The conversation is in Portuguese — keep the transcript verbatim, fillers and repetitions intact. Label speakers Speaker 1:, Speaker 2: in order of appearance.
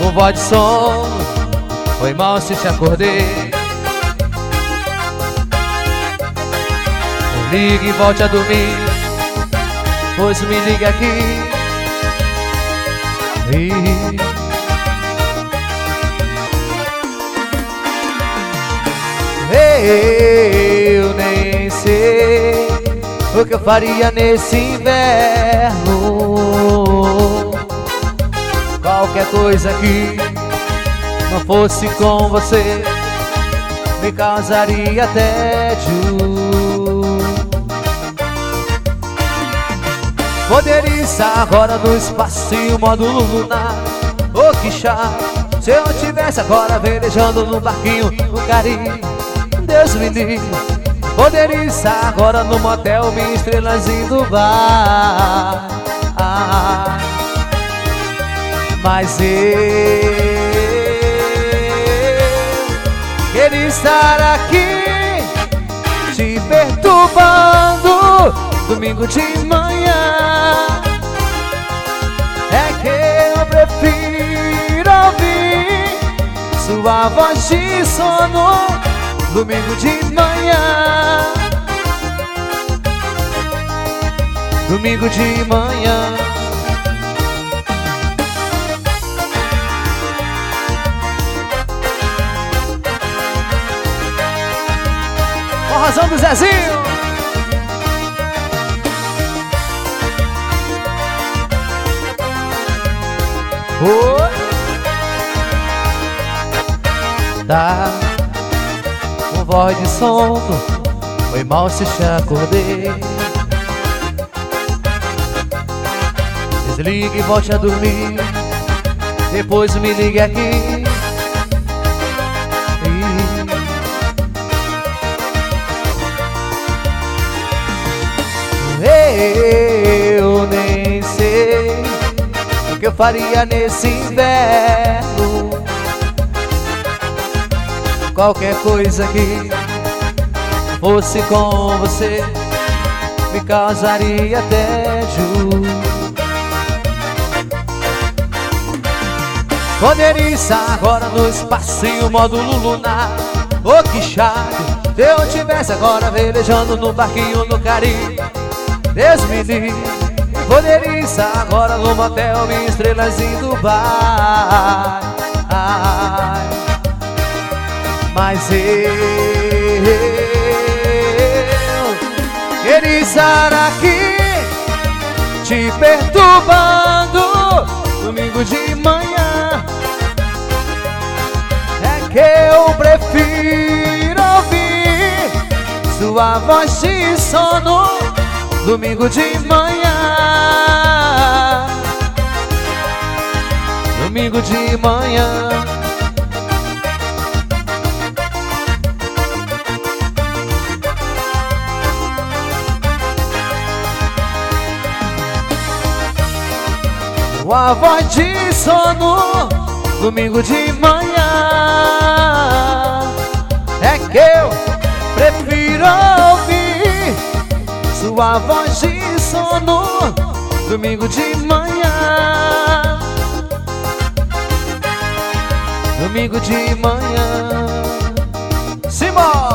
Speaker 1: com voz de sono, foi mal se te acordei. Ligue e volte a dormir, pois me liga aqui. E... eu nem sei o que eu faria nesse inverno. Qualquer coisa que não fosse com você me causaria tédio. Poderia estar agora no espaço e o módulo lunar. Oh, que chato se eu tivesse agora velejando no barquinho no Caribe. Deus me livre. Poderia estar agora no motel, minha estrelas em Dubai. Ah, mas eu queria estar aqui te perturbando domingo de manhã. É que eu prefiro ouvir sua voz de sono domingo de manhã. Domingo de manhã. Com razão do Zezinho. Oi. Tá com voz de sono, foi mal se te acordei. Desligue e volte a dormir, depois me ligue aqui. E... eu nem sei o que eu faria nesse inverno. Qualquer coisa que fosse com você me causaria tédio. Poderia estar agora no espaço e o módulo lunar. Oh, que chato se eu tivesse agora velejando no barquinho no Caribe. Deus me livre. Poderia estar agora no motel, minha estrelas em Dubai. Ai, mas eu queria estar aqui te perturbando domingo de manhã. É que eu prefiro ouvir sua voz de sono domingo de manhã. Domingo de manhã. A voz de sono domingo de manhã. É que eu prefiro ouvir sua voz de sono domingo de manhã. Domingo de manhã. Simão!